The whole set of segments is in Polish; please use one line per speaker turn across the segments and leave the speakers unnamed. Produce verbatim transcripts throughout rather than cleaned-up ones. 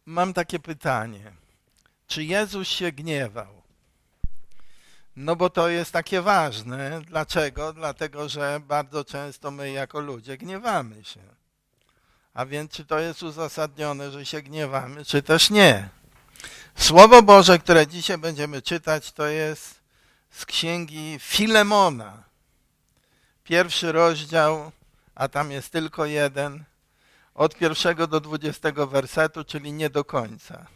Mam takie pytanie. Czy Jezus się gniewał? No bo to jest takie ważne. Dlaczego? Dlatego, że bardzo często my jako ludzie gniewamy się. A więc czy to jest uzasadnione, że się gniewamy, czy też nie? Słowo Boże, które dzisiaj będziemy czytać, to jest z księgi Filemona. Pierwszy rozdział, a tam jest tylko jeden, od pierwszego do dwudziestego wersetu, czyli nie do końca.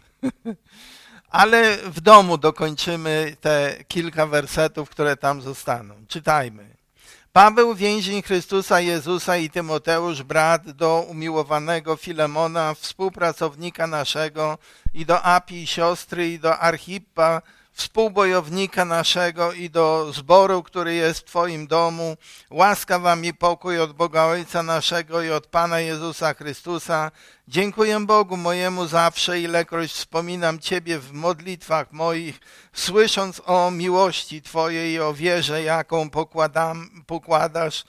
Ale w domu dokończymy te kilka wersetów, które tam zostaną. Czytajmy. Paweł, więzień Chrystusa Jezusa i Tymoteusz, brat, do umiłowanego Filemona, współpracownika naszego, i do Apii, siostry, i do Archippa, współbojownika naszego, i do zboru, który jest w Twoim domu. Łaska wam i pokój od Boga Ojca naszego i od Pana Jezusa Chrystusa. Dziękuję Bogu mojemu zawsze, ilekroć wspominam Ciebie w modlitwach moich, słysząc o miłości Twojej i o wierze, jaką pokładam, pokładasz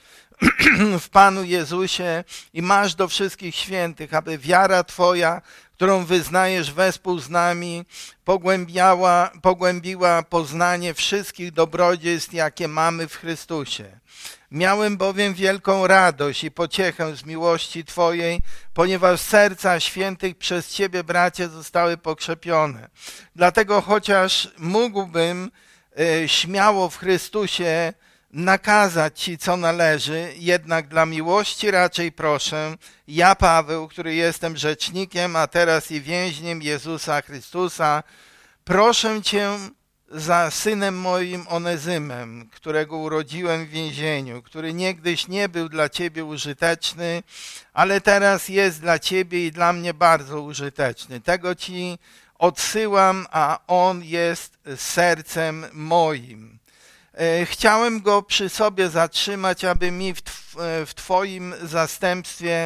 w Panu Jezusie i masz do wszystkich świętych, aby wiara Twoja, którą wyznajesz wespół z nami, pogłębiała, pogłębiła poznanie wszystkich dobrodziejstw, jakie mamy w Chrystusie. Miałem bowiem wielką radość i pociechę z miłości Twojej, ponieważ serca świętych przez Ciebie, bracie, zostały pokrzepione. Dlatego chociaż mógłbym e, śmiało w Chrystusie nakazać Ci, co należy, jednak dla miłości raczej proszę, ja, Paweł, który jestem rzecznikiem, a teraz i więźniem Jezusa Chrystusa, proszę Cię za synem moim Onezymem, którego urodziłem w więzieniu, który niegdyś nie był dla Ciebie użyteczny, ale teraz jest dla Ciebie i dla mnie bardzo użyteczny. Tego Ci odsyłam, a on jest sercem moim. Chciałem go przy sobie zatrzymać, aby mi w, tw- w Twoim zastępstwie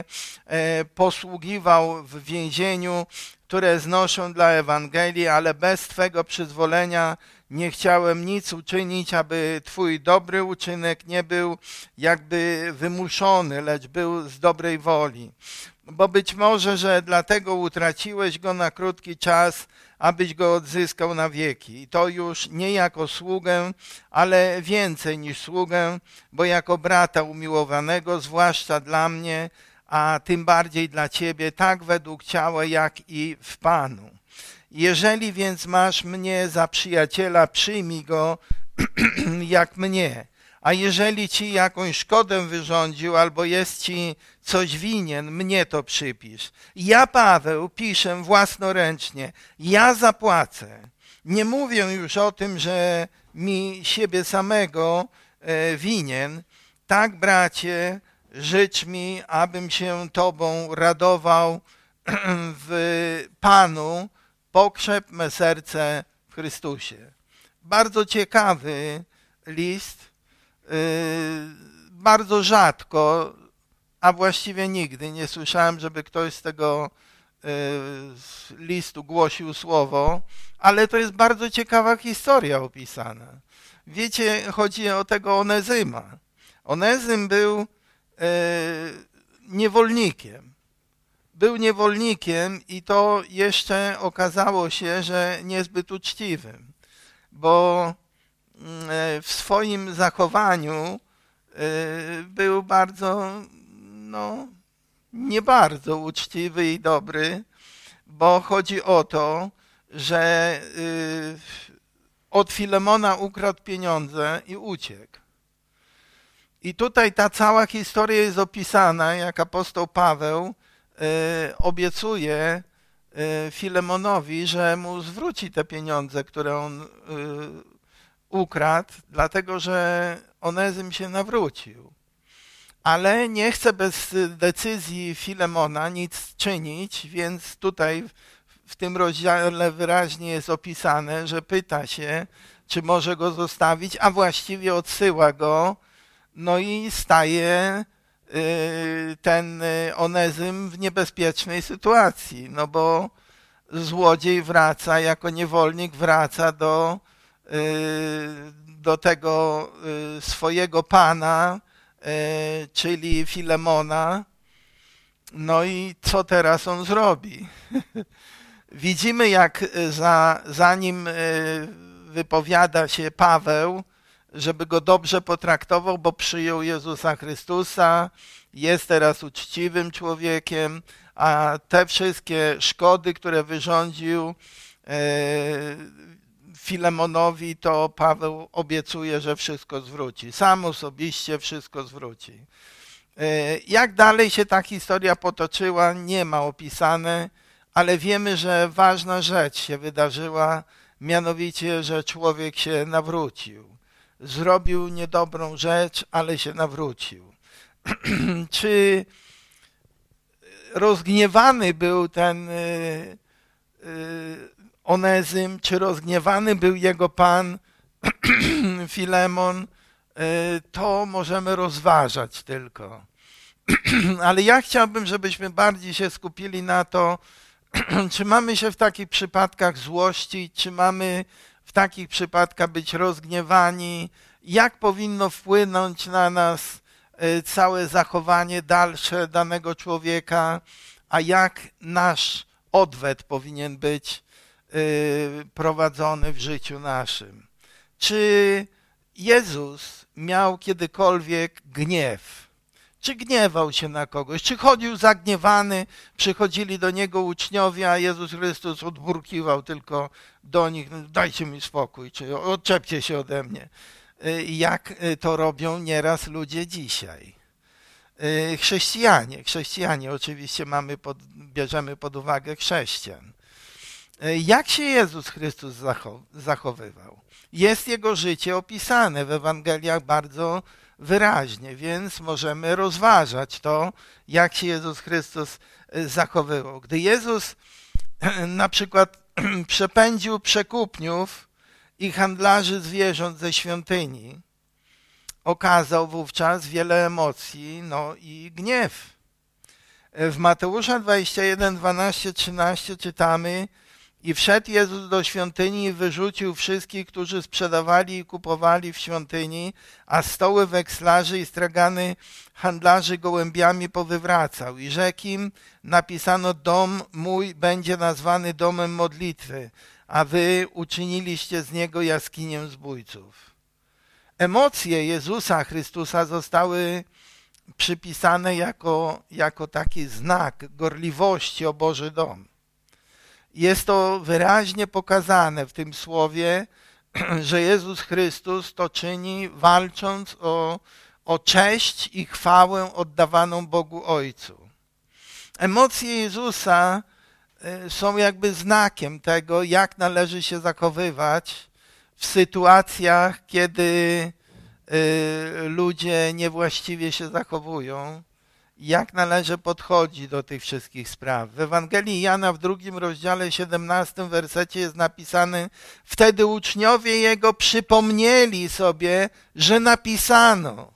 posługiwał w więzieniu, które znoszę dla Ewangelii, ale bez Twego przyzwolenia nie chciałem nic uczynić, aby Twój dobry uczynek nie był jakby wymuszony, lecz był z dobrej woli. Bo być może, że dlatego utraciłeś go na krótki czas, abyś go odzyskał na wieki. I to już nie jako sługę, ale więcej niż sługę, bo jako brata umiłowanego, zwłaszcza dla mnie, a tym bardziej dla Ciebie, tak według ciała, jak i w Panu. Jeżeli więc masz mnie za przyjaciela, przyjmij go jak mnie. A jeżeli Ci jakąś szkodę wyrządził, albo jest Ci coś winien, mnie to przypisz. Ja, Paweł, piszę własnoręcznie, ja zapłacę. Nie mówię już o tym, że mi siebie samego e, winien. Tak, bracie, życz mi, abym się Tobą radował w Panu, pokrzep me serce w Chrystusie. Bardzo ciekawy list. Bardzo rzadko, a właściwie nigdy nie słyszałem, żeby ktoś z tego listu głosił słowo, ale to jest bardzo ciekawa historia opisana. Wiecie, chodzi o tego Onezyma. Onezym był niewolnikiem. Był niewolnikiem i to jeszcze okazało się, że niezbyt uczciwym, bo w swoim zachowaniu był bardzo, no, nie bardzo uczciwy i dobry, bo chodzi o to, że od Filemona ukradł pieniądze i uciekł. I tutaj ta cała historia jest opisana, jak apostoł Paweł obiecuje Filemonowi, że mu zwróci te pieniądze, które on ukradł, dlatego że Onezym się nawrócił. Ale nie chce bez decyzji Filemona nic czynić, więc tutaj w tym rozdziale wyraźnie jest opisane, że pyta się, czy może go zostawić, a właściwie odsyła go, no i staje ten Onezym w niebezpiecznej sytuacji, no bo złodziej wraca, jako niewolnik wraca do do tego swojego pana, czyli Filemona. No i co teraz on zrobi? widzimy, jak za, zanim wypowiada się Paweł, żeby go dobrze potraktował, bo przyjął Jezusa Chrystusa, jest teraz uczciwym człowiekiem, a te wszystkie szkody, które wyrządził Filemonowi, to Paweł obiecuje, że wszystko zwróci. Sam osobiście wszystko zwróci. Jak dalej się ta historia potoczyła, nie ma opisane, ale wiemy, że ważna rzecz się wydarzyła, mianowicie, że człowiek się nawrócił. Zrobił niedobrą rzecz, ale się nawrócił. Czy rozgniewany był ten Onezym, czy rozgniewany był jego pan Filemon, to możemy rozważać tylko. Ale ja chciałbym, żebyśmy bardziej się skupili na to, czy mamy się w takich przypadkach złościć, czy mamy w takich przypadkach być rozgniewani, jak powinno wpłynąć na nas całe zachowanie dalsze danego człowieka, a jak nasz odwet powinien być prowadzony w życiu naszym. Czy Jezus miał kiedykolwiek gniew? Czy gniewał się na kogoś? Czy chodził zagniewany? Przychodzili do Niego uczniowie, a Jezus Chrystus odburkiwał tylko do nich, dajcie mi spokój, czy odczepcie się ode mnie. Jak to robią nieraz ludzie dzisiaj. Chrześcijanie, chrześcijanie oczywiście mamy pod, bierzemy pod uwagę chrześcijan. Jak się Jezus Chrystus zachowywał? Jest Jego życie opisane w Ewangeliach bardzo wyraźnie, więc możemy rozważać to, jak się Jezus Chrystus zachowywał. Gdy Jezus na przykład przepędził przekupniów i handlarzy zwierząt ze świątyni, okazał wówczas wiele emocji, no i gniew. W Mateusza dwadzieścia jeden, dwanaście, trzynaście czytamy: i wszedł Jezus do świątyni i wyrzucił wszystkich, którzy sprzedawali i kupowali w świątyni, a stoły wekslarzy i stragany handlarzy gołębiami powywracał. I rzekł im: napisano, dom mój będzie nazwany domem modlitwy, a wy uczyniliście z niego jaskinię zbójców. Emocje Jezusa Chrystusa zostały przypisane jako, jako taki znak gorliwości o Boży dom. Jest to wyraźnie pokazane w tym słowie, że Jezus Chrystus to czyni walcząc o, o cześć i chwałę oddawaną Bogu Ojcu. Emocje Jezusa są jakby znakiem tego, jak należy się zachowywać w sytuacjach, kiedy ludzie niewłaściwie się zachowują, jak należy podchodzić do tych wszystkich spraw. W Ewangelii Jana w drugim rozdziale, siedemnastym wersecie jest napisane: wtedy uczniowie Jego przypomnieli sobie, że napisano: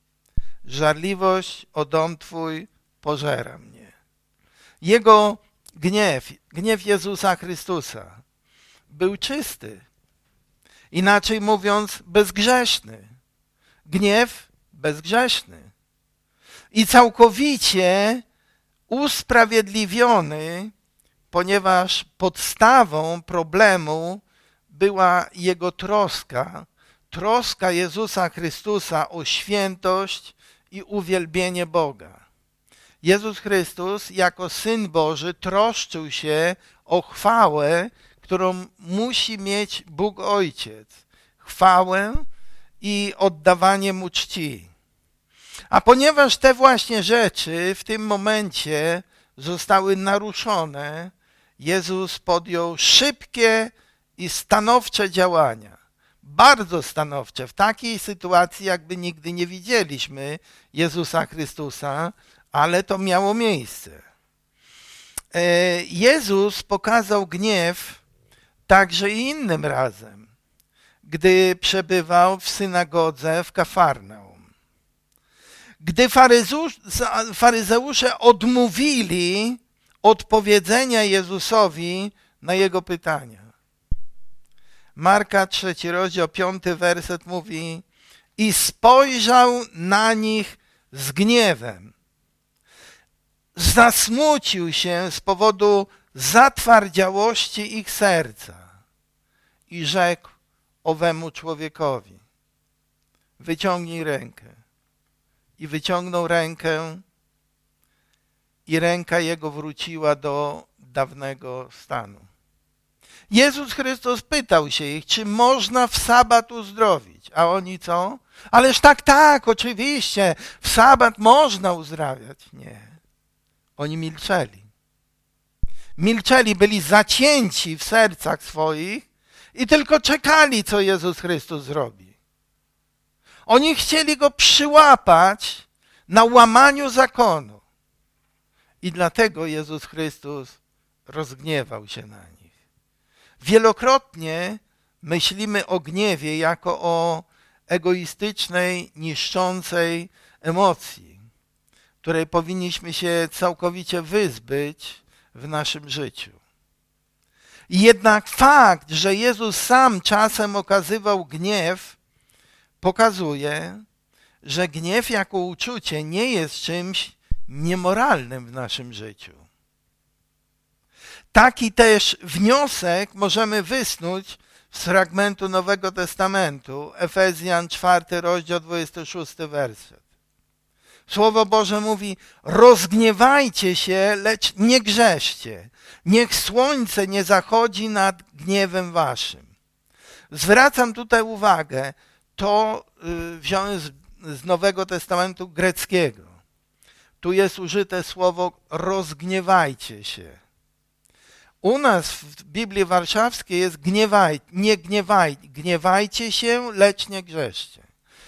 żarliwość o dom Twój pożera mnie. Jego gniew, gniew Jezusa Chrystusa był czysty. Inaczej mówiąc, bezgrzeszny. Gniew bezgrzeszny. I całkowicie usprawiedliwiony, ponieważ podstawą problemu była Jego troska, troska Jezusa Chrystusa o świętość i uwielbienie Boga. Jezus Chrystus jako Syn Boży troszczył się o chwałę, którą musi mieć Bóg Ojciec. Chwałę i oddawanie Mu czci. A ponieważ te właśnie rzeczy w tym momencie zostały naruszone, Jezus podjął szybkie i stanowcze działania. Bardzo stanowcze. W takiej sytuacji jakby nigdy nie widzieliśmy Jezusa Chrystusa, ale to miało miejsce. Jezus pokazał gniew także i innym razem, gdy przebywał w synagodze w Kafarnaum. Gdy faryzeusze odmówili odpowiedzenia Jezusowi na Jego pytania. Marka trzeci rozdział, piąty werset mówi: i spojrzał na nich z gniewem. Zasmucił się z powodu zatwardziałości ich serca i rzekł owemu człowiekowi: wyciągnij rękę. I wyciągnął rękę i ręka jego wróciła do dawnego stanu. Jezus Chrystus pytał się ich, czy można w sabat uzdrowić. A oni co? Ależ tak, tak, oczywiście, w sabat można uzdrawiać. Nie. Oni milczeli. Milczeli, byli zacięci w sercach swoich i tylko czekali, co Jezus Chrystus zrobi. Oni chcieli Go przyłapać na łamaniu zakonu. I dlatego Jezus Chrystus rozgniewał się na nich. Wielokrotnie myślimy o gniewie jako o egoistycznej, niszczącej emocji, której powinniśmy się całkowicie wyzbyć w naszym życiu. Jednak fakt, że Jezus sam czasem okazywał gniew, pokazuje, że gniew jako uczucie nie jest czymś niemoralnym w naszym życiu. Taki też wniosek możemy wysnuć z fragmentu Nowego Testamentu, Efezjan czwarty rozdział, dwudziesty szósty werset. Słowo Boże mówi: rozgniewajcie się, lecz nie grzeszcie. Niech słońce nie zachodzi nad gniewem waszym. Zwracam tutaj uwagę, to wziąłem z, z Nowego Testamentu greckiego. Tu jest użyte słowo rozgniewajcie się. U nas w Biblii Warszawskiej jest gniewaj, nie gniewaj, gniewajcie się, lecz nie grzeszcie.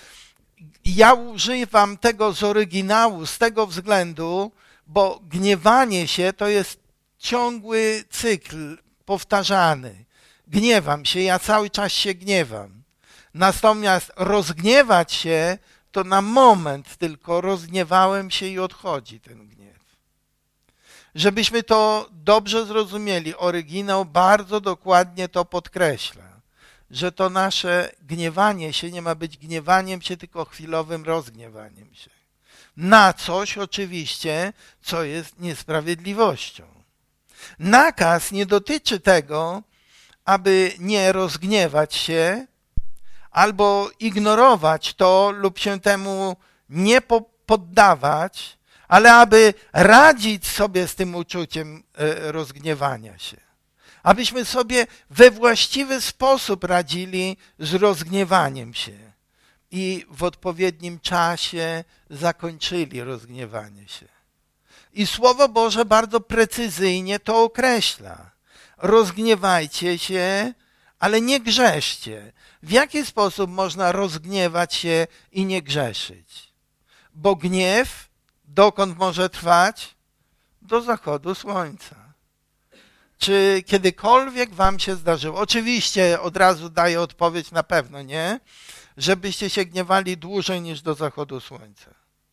Ja używam tego z oryginału z tego względu, bo gniewanie się to jest ciągły cykl powtarzany. Gniewam się, ja cały czas się gniewam. Natomiast rozgniewać się to na moment tylko rozgniewałem się i odchodzi ten gniew. Żebyśmy to dobrze zrozumieli, oryginał bardzo dokładnie to podkreśla, że to nasze gniewanie się nie ma być gniewaniem się, tylko chwilowym rozgniewaniem się. Na coś oczywiście, co jest niesprawiedliwością. Nakaz nie dotyczy tego, aby nie rozgniewać się albo ignorować to lub się temu nie poddawać, ale aby radzić sobie z tym uczuciem rozgniewania się. Abyśmy sobie we właściwy sposób radzili z rozgniewaniem się i w odpowiednim czasie zakończyli rozgniewanie się. I Słowo Boże bardzo precyzyjnie to określa. Rozgniewajcie się, ale nie grzeszcie. W jaki sposób można rozgniewać się i nie grzeszyć? Bo gniew dokąd może trwać? Do zachodu słońca. Czy kiedykolwiek wam się zdarzyło? Oczywiście od razu daję odpowiedź na pewno, nie? Żebyście się gniewali dłużej niż do zachodu słońca.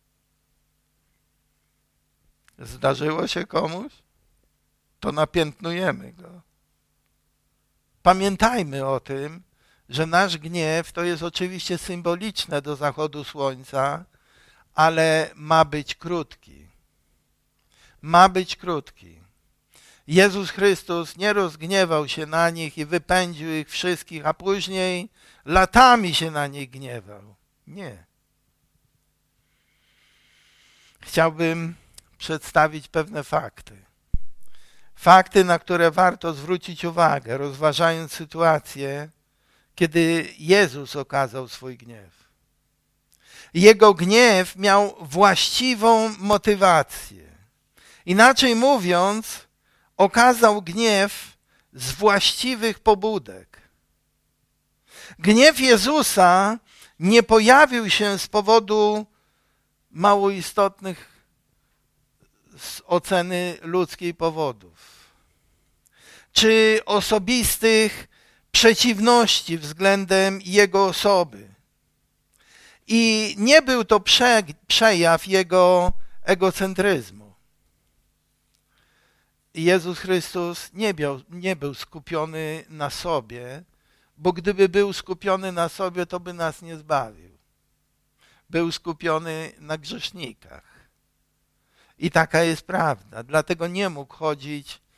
Zdarzyło się komuś? To napiętnujemy go. Pamiętajmy o tym, że nasz gniew to jest oczywiście symboliczne do zachodu słońca, ale ma być krótki. Ma być krótki. Jezus Chrystus nie rozgniewał się na nich i wypędził ich wszystkich, a później latami się na nich gniewał. Nie. Chciałbym przedstawić pewne fakty. Fakty, na które warto zwrócić uwagę, rozważając sytuację, kiedy Jezus okazał swój gniew. Jego gniew miał właściwą motywację. Inaczej mówiąc, okazał gniew z właściwych pobudek. Gniew Jezusa nie pojawił się z powodu mało istotnych z oceny ludzkiej powodów, czy osobistych przeciwności względem Jego osoby. I nie był to prze, przejaw Jego egocentryzmu. Jezus Chrystus nie, miał, nie był skupiony na sobie, bo gdyby był skupiony na sobie, to by nas nie zbawił. Był skupiony na grzesznikach. I taka jest prawda. Dlatego nie mógł chodzić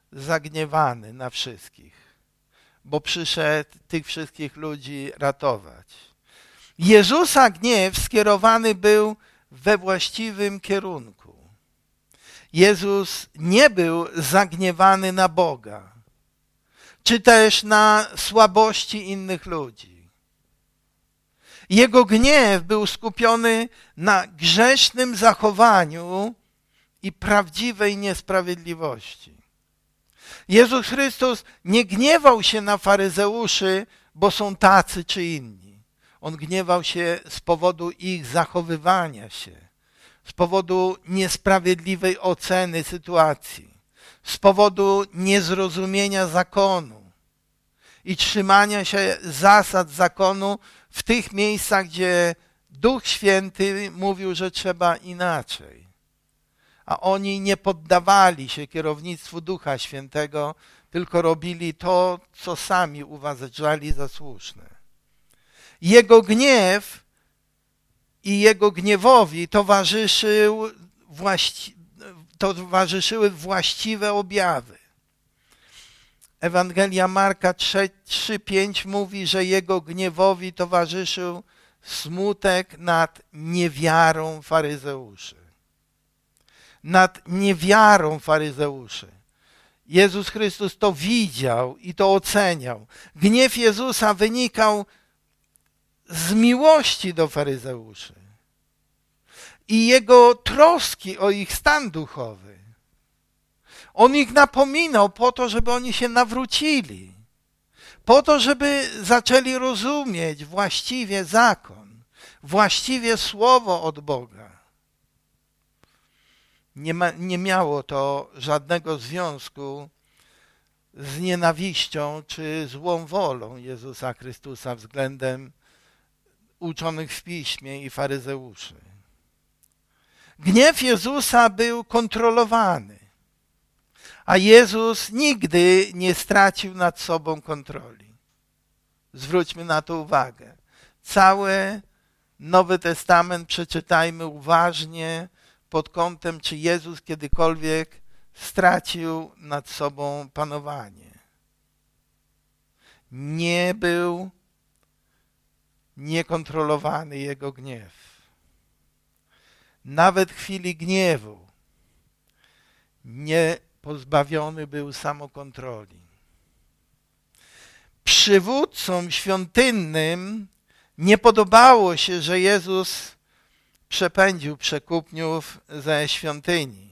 zagniewany na wszystkich, bo przyszedł tych wszystkich ludzi ratować. Jezusa gniew skierowany był we właściwym kierunku. Jezus nie był zagniewany na Boga, czy też na słabości innych ludzi. Jego gniew był skupiony na grzesznym zachowaniu i prawdziwej niesprawiedliwości. Jezus Chrystus nie gniewał się na faryzeuszy, bo są tacy czy inni. On gniewał się z powodu ich zachowywania się, z powodu niesprawiedliwej oceny sytuacji, z powodu niezrozumienia zakonu i trzymania się zasad zakonu w tych miejscach, gdzie Duch Święty mówił, że trzeba inaczej. A oni nie poddawali się kierownictwu Ducha Świętego, tylko robili to, co sami uważali za słuszne. Jego gniew i jego gniewowi towarzyszył właści- towarzyszyły właściwe objawy. Ewangelia Marka trzy pięć mówi, że jego gniewowi towarzyszył smutek nad niewiarą faryzeuszy. Nad niewiarą faryzeuszy. Jezus Chrystus to widział i to oceniał. Gniew Jezusa wynikał z miłości do faryzeuszy i jego troski o ich stan duchowy. On ich napominał po to, żeby oni się nawrócili, po to, żeby zaczęli rozumieć właściwie zakon, właściwie słowo od Boga. Nie, ma, nie miało to żadnego związku z nienawiścią czy złą wolą Jezusa Chrystusa względem uczonych w Piśmie i faryzeuszy. Gniew Jezusa był kontrolowany, a Jezus nigdy nie stracił nad sobą kontroli. Zwróćmy na to uwagę. Cały Nowy Testament przeczytajmy uważnie pod kątem, czy Jezus kiedykolwiek stracił nad sobą panowanie. Nie był niekontrolowany jego gniew. Nawet w chwili gniewu nie pozbawiony był samokontroli. Przywódcom świątynnym nie podobało się, że Jezus przepędził przekupniów ze świątyni,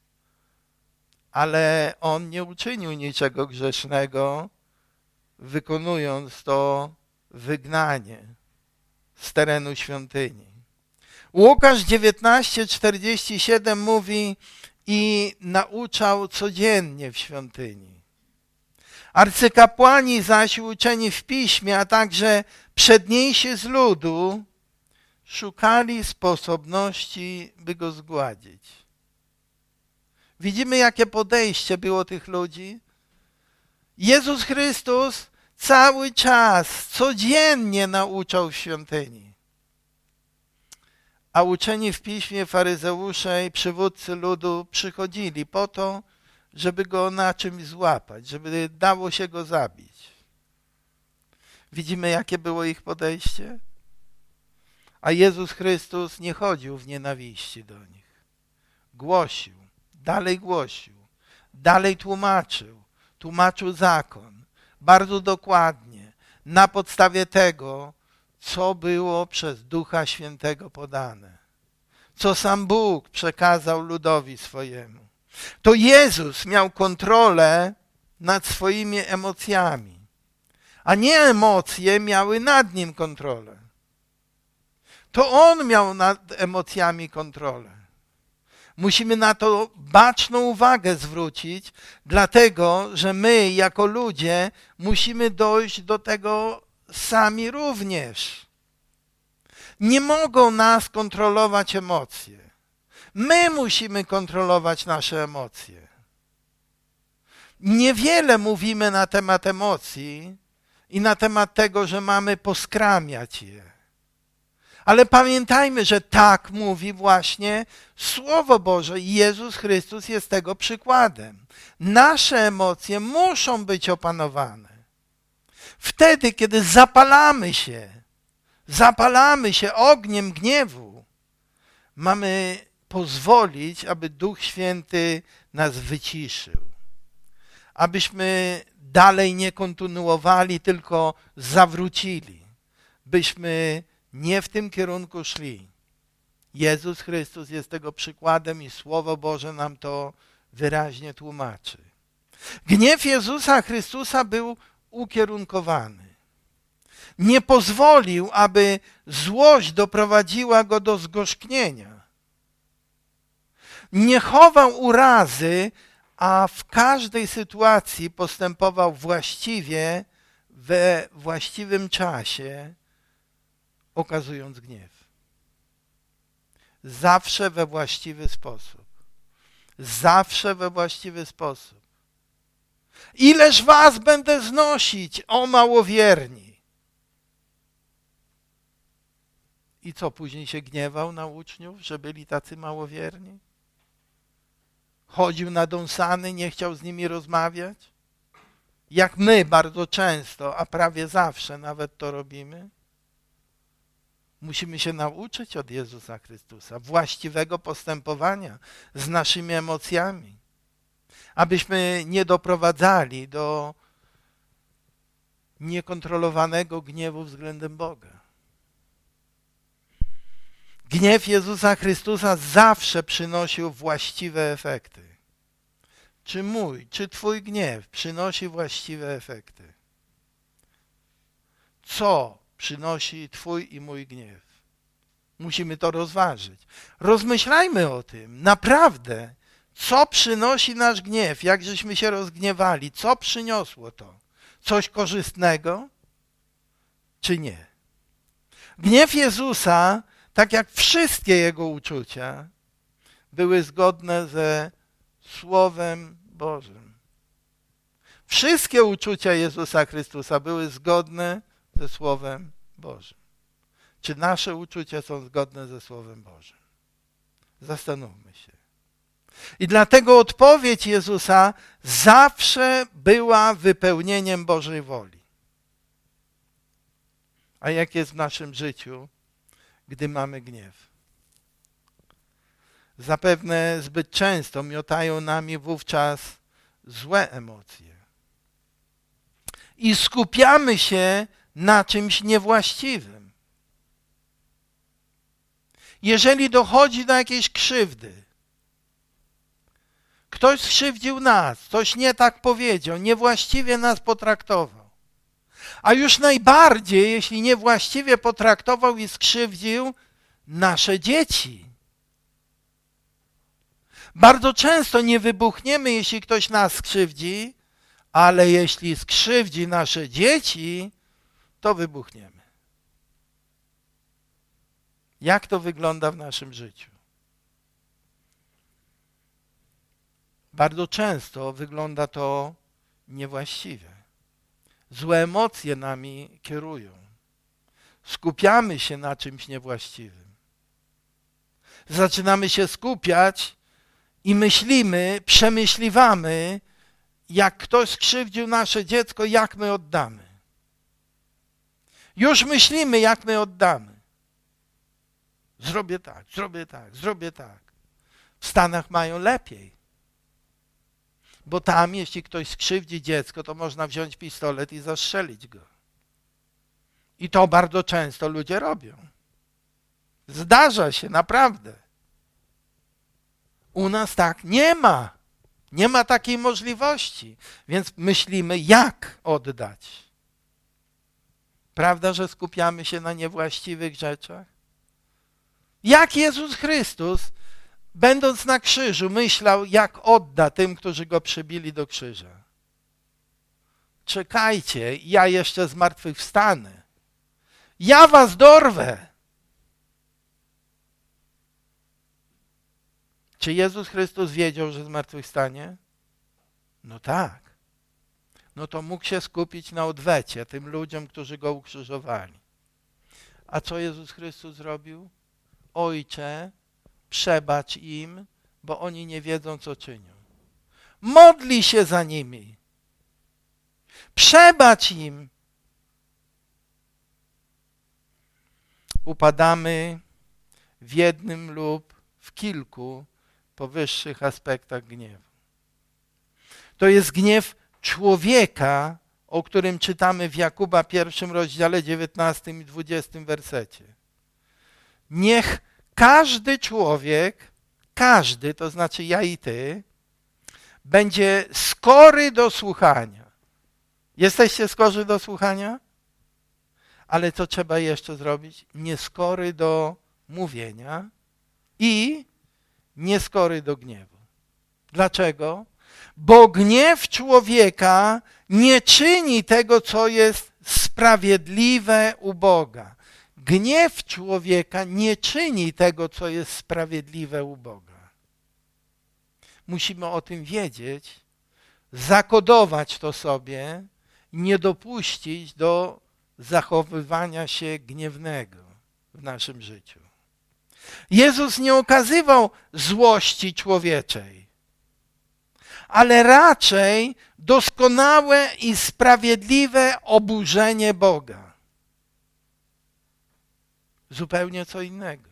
ale on nie uczynił niczego grzesznego, wykonując to wygnanie z terenu świątyni. Łukasz dziewiętnaście czterdzieści siedem mówi: i nauczał codziennie w świątyni. Arcykapłani zaś uczeni w piśmie, a także przedniejsi z ludu szukali sposobności, by go zgładzić. Widzimy, jakie podejście było tych ludzi. Jezus Chrystus cały czas, codziennie nauczał w świątyni. A uczeni w piśmie, faryzeusze i przywódcy ludu przychodzili po to, żeby go na czymś złapać, żeby dało się go zabić. Widzimy, jakie było ich podejście? A Jezus Chrystus nie chodził w nienawiści do nich. Głosił, dalej głosił, dalej tłumaczył, tłumaczył zakon bardzo dokładnie, na podstawie tego, co było przez Ducha Świętego podane, co sam Bóg przekazał ludowi swojemu. To Jezus miał kontrolę nad swoimi emocjami, a nie emocje miały nad nim kontrolę. To On miał nad emocjami kontrolę. Musimy na to baczną uwagę zwrócić, dlatego że my jako ludzie musimy dojść do tego sami również. Nie mogą nas kontrolować emocje. My musimy kontrolować nasze emocje. Niewiele mówimy na temat emocji i na temat tego, że mamy poskramiać je. Ale pamiętajmy, że tak mówi właśnie Słowo Boże i Jezus Chrystus jest tego przykładem. Nasze emocje muszą być opanowane. Wtedy, kiedy zapalamy się, zapalamy się ogniem gniewu, mamy pozwolić, aby Duch Święty nas wyciszył. Abyśmy dalej nie kontynuowali, tylko zawrócili. Byśmy nie w tym kierunku szli. Jezus Chrystus jest tego przykładem i Słowo Boże nam to wyraźnie tłumaczy. Gniew Jezusa Chrystusa był ukierunkowany. Nie pozwolił, aby złość doprowadziła go do zgorzknienia. Nie chował urazy, a w każdej sytuacji postępował właściwie, we właściwym czasie, okazując gniew. Zawsze we właściwy sposób. Zawsze we właściwy sposób. Ileż was będę znosić, o małowierni. I co, później się gniewał na uczniów, że byli tacy małowierni? Chodził nadąsany, nie chciał z nimi rozmawiać? Jak my bardzo często, a prawie zawsze nawet to robimy? Musimy się nauczyć od Jezusa Chrystusa właściwego postępowania z naszymi emocjami, abyśmy nie doprowadzali do niekontrolowanego gniewu względem Boga. Gniew Jezusa Chrystusa zawsze przynosił właściwe efekty. Czy mój, czy twój gniew przynosi właściwe efekty? Co przynosi twój i mój gniew? Musimy to rozważyć. Rozmyślajmy o tym. Naprawdę, co przynosi nasz gniew? Jak żeśmy się rozgniewali? Co przyniosło to? Coś korzystnego? Czy nie? Gniew Jezusa, tak jak wszystkie Jego uczucia, były zgodne ze Słowem Bożym. Wszystkie uczucia Jezusa Chrystusa były zgodne ze Słowem Bożym. Czy nasze uczucia są zgodne ze Słowem Bożym? Zastanówmy się. I dlatego odpowiedź Jezusa zawsze była wypełnieniem Bożej woli. A jak jest w naszym życiu, gdy mamy gniew? Zapewne zbyt często miotają nami wówczas złe emocje. I skupiamy się na czymś niewłaściwym. Jeżeli dochodzi do jakiejś krzywdy, ktoś skrzywdził nas, coś nie tak powiedział, niewłaściwie nas potraktował. A już najbardziej, jeśli niewłaściwie potraktował i skrzywdził nasze dzieci. Bardzo często nie wybuchniemy, jeśli ktoś nas skrzywdzi, ale jeśli skrzywdzi nasze dzieci, to wybuchniemy. Jak to wygląda w naszym życiu? Bardzo często wygląda to niewłaściwie. Złe emocje nami kierują. Skupiamy się na czymś niewłaściwym. Zaczynamy się skupiać i myślimy, przemyśliwamy, jak ktoś skrzywdził nasze dziecko, jak my oddamy. Już myślimy, jak my oddamy. Zrobię tak, zrobię tak, zrobię tak. W Stanach mają lepiej. Bo tam, jeśli ktoś skrzywdzi dziecko, to można wziąć pistolet i zastrzelić go. I to bardzo często ludzie robią. Zdarza się, naprawdę. U nas tak nie ma. Nie ma takiej możliwości. Więc myślimy, jak oddać. Prawda, że skupiamy się na niewłaściwych rzeczach? Jak Jezus Chrystus, będąc na krzyżu, myślał, jak odda tym, którzy go przybili do krzyża. Czekajcie, ja jeszcze zmartwychwstanę. Ja was dorwę. Czy Jezus Chrystus wiedział, że zmartwychwstanie? No tak. No to mógł się skupić na odwecie tym ludziom, którzy go ukrzyżowali. A co Jezus Chrystus zrobił? Ojcze, przebacz im, bo oni nie wiedzą, co czynią. Modli się za nimi. Przebacz im. Upadamy w jednym lub w kilku powyższych aspektach gniewu. To jest gniew człowieka, o którym czytamy w Jakuba pierwszym rozdziale dziewiętnastym i dwudziestym wersecie. Niech każdy człowiek, każdy, to znaczy ja i ty, będzie skory do słuchania. Jesteście skorzy do słuchania? Ale co trzeba jeszcze zrobić? Nieskory do mówienia i nieskory do gniewu. Dlaczego? Bo gniew człowieka nie czyni tego, co jest sprawiedliwe u Boga. Gniew człowieka nie czyni tego, co jest sprawiedliwe u Boga. Musimy o tym wiedzieć, zakodować to sobie, nie dopuścić do zachowywania się gniewnego w naszym życiu. Jezus nie okazywał złości człowieczej, ale raczej doskonałe i sprawiedliwe oburzenie Boga. Zupełnie co innego.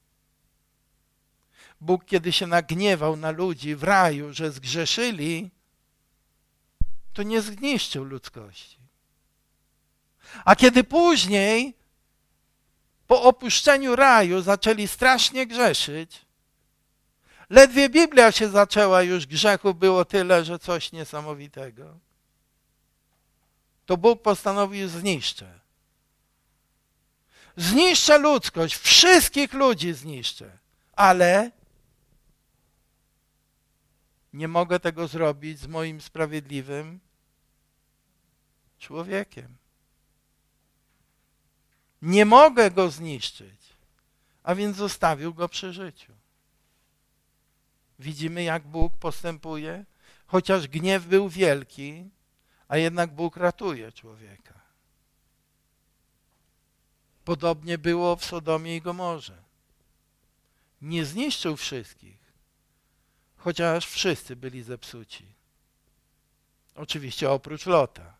Bóg, kiedy się nagniewał na ludzi w raju, że zgrzeszyli, to nie zniszczył ludzkości. A kiedy później, po opuszczeniu raju, zaczęli strasznie grzeszyć, ledwie Biblia się zaczęła, już grzechu było tyle, że coś niesamowitego, to Bóg postanowił zniszczę. Zniszczę ludzkość, wszystkich ludzi zniszczę, ale nie mogę tego zrobić z moim sprawiedliwym człowiekiem. Nie mogę go zniszczyć, a więc zostawił go przy życiu. Widzimy, jak Bóg postępuje, chociaż gniew był wielki, a jednak Bóg ratuje człowieka. Podobnie było w Sodomie i Gomorze. Nie zniszczył wszystkich, chociaż wszyscy byli zepsuci. Oczywiście oprócz Lota.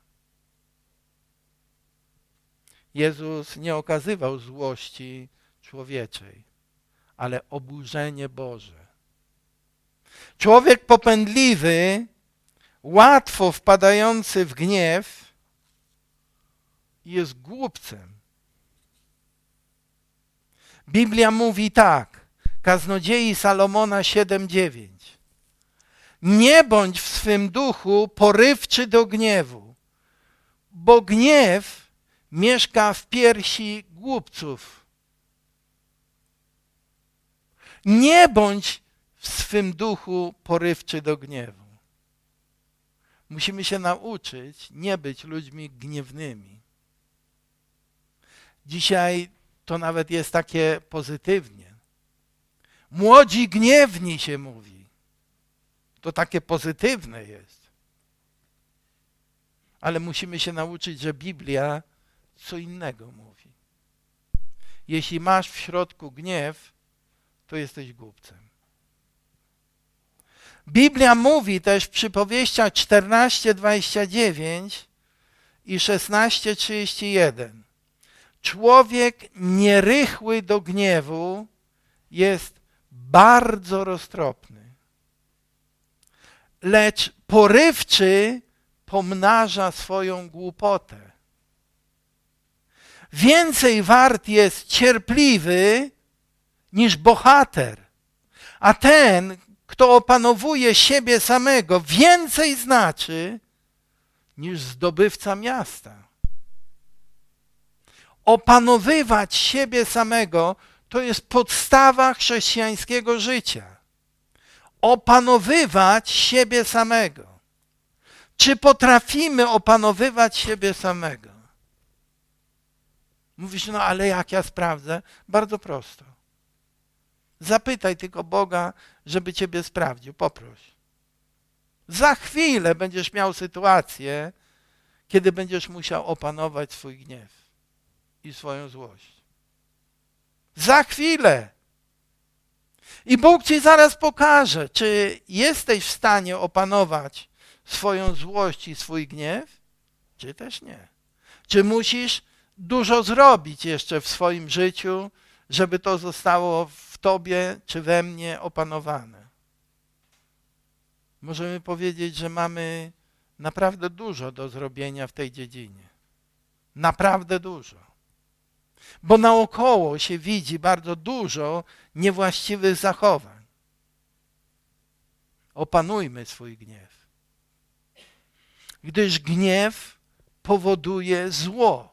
Jezus nie okazywał złości człowieczej, ale oburzenie Boże. Człowiek popędliwy, łatwo wpadający w gniew, jest głupcem. Biblia mówi tak, Kaznodziei Salomona siedem dziewięć. Nie bądź w swym duchu porywczy do gniewu, bo gniew mieszka w piersi głupców. Nie bądź w swym duchu porywczy do gniewu. Musimy się nauczyć nie być ludźmi gniewnymi. Dzisiaj to nawet jest takie pozytywnie. Młodzi gniewni się mówi. To takie pozytywne jest. Ale musimy się nauczyć, że Biblia co innego mówi. Jeśli masz w środku gniew, to jesteś głupcem. Biblia mówi też w przypowieściach czternaście dwadzieścia dziewięć i szesnaście trzydzieści jeden. Człowiek nierychły do gniewu jest bardzo roztropny, lecz porywczy pomnaża swoją głupotę. Więcej wart jest cierpliwy niż bohater, a ten, kto opanowuje siebie samego, więcej znaczy niż zdobywca miasta. Opanowywać siebie samego to jest podstawa chrześcijańskiego życia. Opanowywać siebie samego. Czy potrafimy opanowywać siebie samego? Mówisz, no ale jak ja sprawdzę? Bardzo prosto. Zapytaj tylko Boga, żeby ciebie sprawdził. Poproś. Za chwilę będziesz miał sytuację, kiedy będziesz musiał opanować swój gniew i swoją złość. Za chwilę. I Bóg ci zaraz pokaże, czy jesteś w stanie opanować swoją złość i swój gniew, czy też nie. Czy musisz dużo zrobić jeszcze w swoim życiu, żeby to zostało w tobie czy we mnie opanowane. Możemy powiedzieć, że mamy naprawdę dużo do zrobienia w tej dziedzinie. Naprawdę dużo. Bo naokoło się widzi bardzo dużo niewłaściwych zachowań. Opanujmy swój gniew. Gdyż gniew powoduje zło.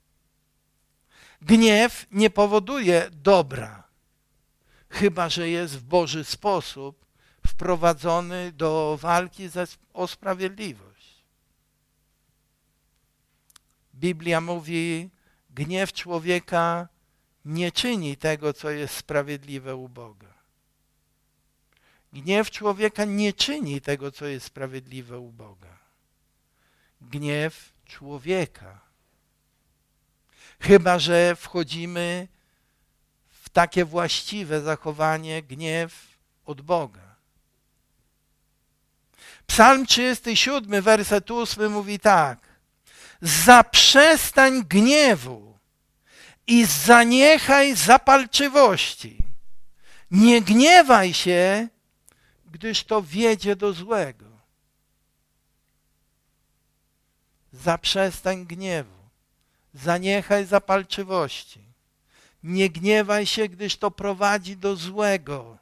Gniew nie powoduje dobra, chyba że jest w Boży sposób wprowadzony do walki ze, o sprawiedliwość. Biblia mówi, gniew człowieka nie czyni tego, co jest sprawiedliwe u Boga. Gniew człowieka nie czyni tego, co jest sprawiedliwe u Boga. Gniew człowieka. Chyba że wchodzimy w takie właściwe zachowanie, gniew od Boga. Psalm trzydziesty siódmy, werset ósmy mówi tak. Zaprzestań gniewu i zaniechaj zapalczywości. Nie gniewaj się, gdyż to wiedzie do złego. Zaprzestań gniewu. Zaniechaj zapalczywości. Nie gniewaj się, gdyż to prowadzi do złego.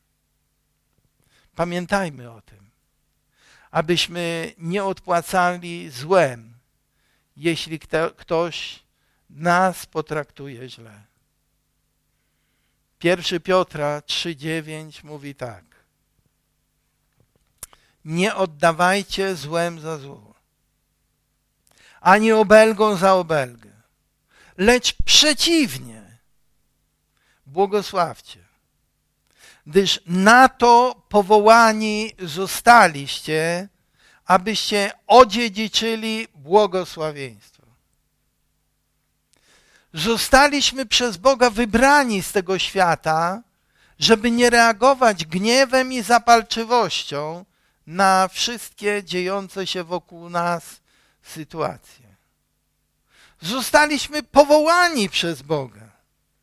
Pamiętajmy o tym, abyśmy nie odpłacali złem, jeśli kto, ktoś nas potraktuje źle. Pierwszy Piotra trzy dziewięć mówi tak. Nie oddawajcie złem za zło, ani obelgą za obelgę, lecz przeciwnie, błogosławcie, gdyż na to powołani zostaliście, abyście odziedziczyli błogosławieństwo. Zostaliśmy przez Boga wybrani z tego świata, żeby nie reagować gniewem i zapalczywością na wszystkie dziejące się wokół nas sytuacje. Zostaliśmy powołani przez Boga.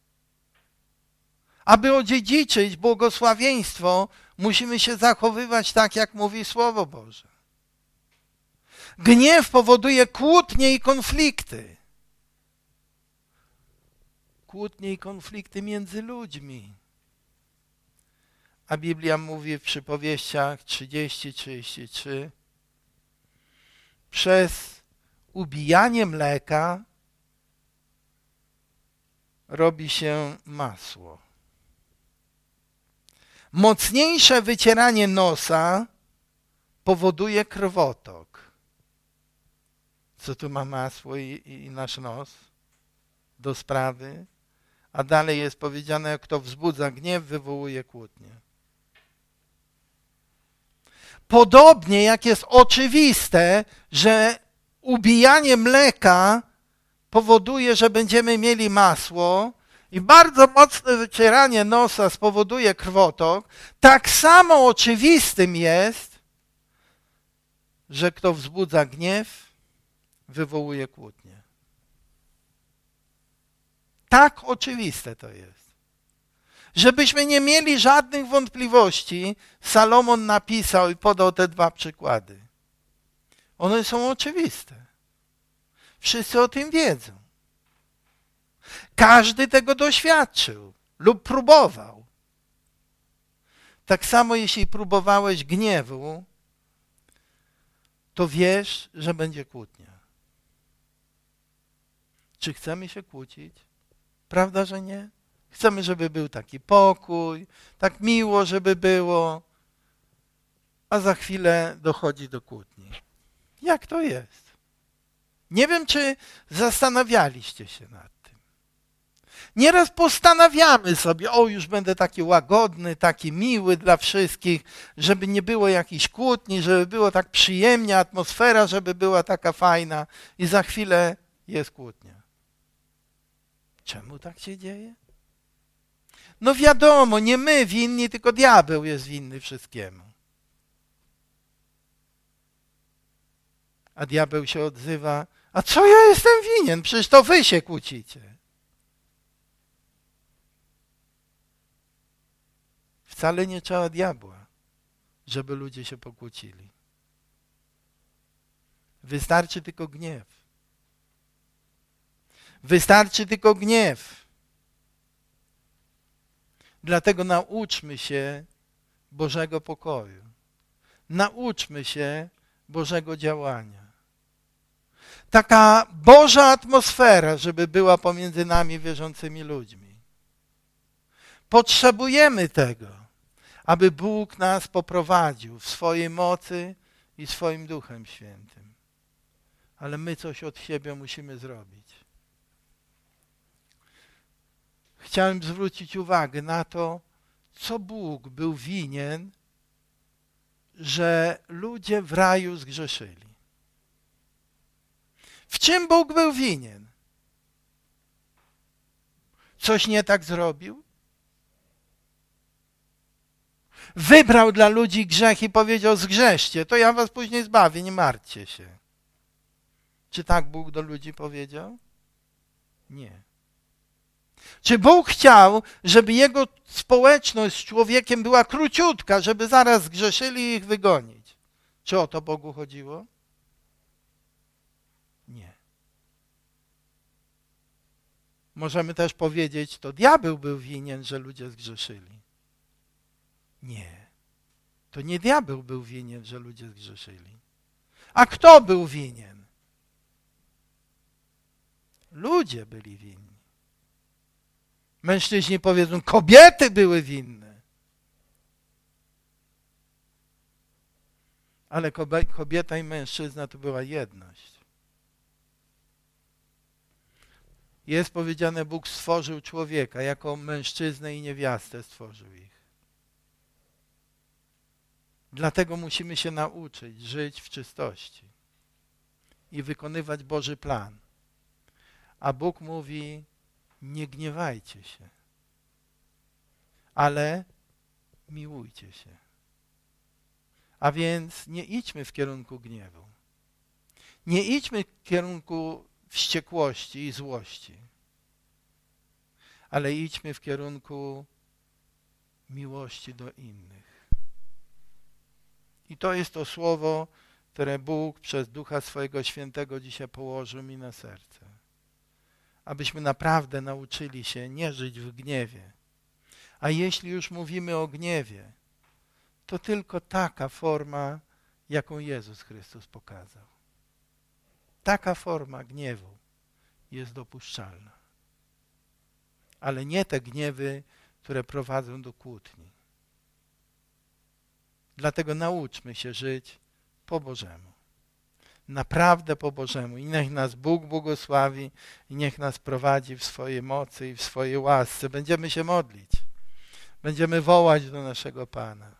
Aby odziedziczyć błogosławieństwo, musimy się zachowywać tak, jak mówi Słowo Boże. Gniew powoduje kłótnie i konflikty. Kłótnie i konflikty między ludźmi. A Biblia mówi w przypowieściach trzydzieści trzydzieści trzy przez ubijanie mleka robi się masło. Mocniejsze wycieranie nosa powoduje krwotok. Co tu ma masło i, i nasz nos do sprawy? A dalej jest powiedziane, kto wzbudza gniew, wywołuje kłótnię. Podobnie jak jest oczywiste, że ubijanie mleka powoduje, że będziemy mieli masło i bardzo mocne wycieranie nosa spowoduje krwotok, tak samo oczywistym jest, że kto wzbudza gniew, wywołuje kłótnię. Tak oczywiste to jest. Żebyśmy nie mieli żadnych wątpliwości, Salomon napisał i podał te dwa przykłady. One są oczywiste. Wszyscy o tym wiedzą. Każdy tego doświadczył lub próbował. Tak samo jeśli próbowałeś gniewu, to wiesz, że będzie kłótnia. Czy chcemy się kłócić? Prawda, że nie? Chcemy, żeby był taki pokój, tak miło, żeby było, a za chwilę dochodzi do kłótni. Jak to jest? Nie wiem, czy zastanawialiście się nad tym. Nieraz postanawiamy sobie, o już będę taki łagodny, taki miły dla wszystkich, żeby nie było jakichś kłótni, żeby było tak przyjemnie, atmosfera, żeby była taka fajna i za chwilę jest kłótnia. Czemu tak się dzieje? No wiadomo, nie my winni, tylko diabeł jest winny wszystkiemu. A diabeł się odzywa, a co ja jestem winien? Przecież to wy się kłócicie. Wcale nie trzeba diabła, żeby ludzie się pokłócili. Wystarczy tylko gniew. Wystarczy tylko gniew. Dlatego nauczmy się Bożego pokoju. Nauczmy się Bożego działania. Taka Boża atmosfera, żeby była pomiędzy nami wierzącymi ludźmi. Potrzebujemy tego, aby Bóg nas poprowadził w swojej mocy i swoim Duchem Świętym. Ale my coś od siebie musimy zrobić. Chciałem zwrócić uwagę na to, co Bóg był winien, że ludzie w raju zgrzeszyli. W czym Bóg był winien? Coś nie tak zrobił? Wybrał dla ludzi grzech i powiedział: zgrzeszcie, to ja was później zbawię, nie martwcie się. Czy tak Bóg do ludzi powiedział? Nie. Czy Bóg chciał, żeby jego społeczność z człowiekiem była króciutka, żeby zaraz zgrzeszyli i ich wygonić? Czy o to Bogu chodziło? Nie. Możemy też powiedzieć, to diabeł był winien, że ludzie zgrzeszyli. Nie. To nie diabeł był winien, że ludzie zgrzeszyli. A kto był winien? Ludzie byli winni. Mężczyźni powiedzą, kobiety były winne. Ale kobieta i mężczyzna to była jedność. Jest powiedziane, Bóg stworzył człowieka, jako mężczyznę i niewiastę stworzył ich. Dlatego musimy się nauczyć żyć w czystości i wykonywać Boży plan. A Bóg mówi, nie gniewajcie się, ale miłujcie się. A więc nie idźmy w kierunku gniewu. Nie idźmy w kierunku wściekłości i złości, ale idźmy w kierunku miłości do innych. I to jest to słowo, które Bóg przez Ducha swojego Świętego dzisiaj położył mi na serce. Abyśmy naprawdę nauczyli się nie żyć w gniewie. A jeśli już mówimy o gniewie, to tylko taka forma, jaką Jezus Chrystus pokazał. Taka forma gniewu jest dopuszczalna. Ale nie te gniewy, które prowadzą do kłótni. Dlatego nauczmy się żyć po Bożemu. Naprawdę po Bożemu. I niech nas Bóg błogosławi i niech nas prowadzi w swojej mocy i w swojej łasce. Będziemy się modlić. Będziemy wołać do naszego Pana.